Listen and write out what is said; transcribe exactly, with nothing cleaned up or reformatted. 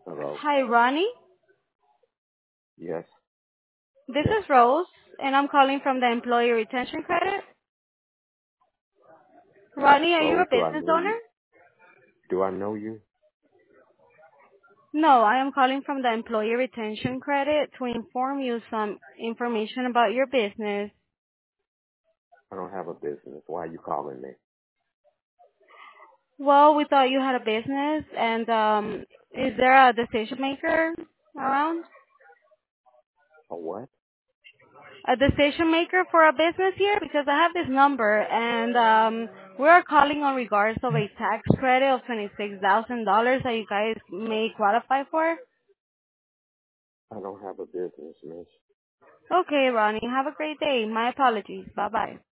Hello. Hi, Ronnie. Yes. This Yes. is Rose, and I'm calling from the Employee Retention Credit. Ronnie, are you a Rose, do I business know you? owner? Do I know you? No, I am calling from the Employee Retention Credit to inform you some information about your business. I don't have a business. Why are you calling me? Well, we thought you had a business, and um, is there a decision maker around? A what? A decision maker for a business here? Because I have this number, and um, we're calling on regards of a tax credit of twenty-six thousand dollars that you guys may qualify for. I don't have a business, miss. Okay, Ronnie. Have a great day. My apologies. Bye-bye.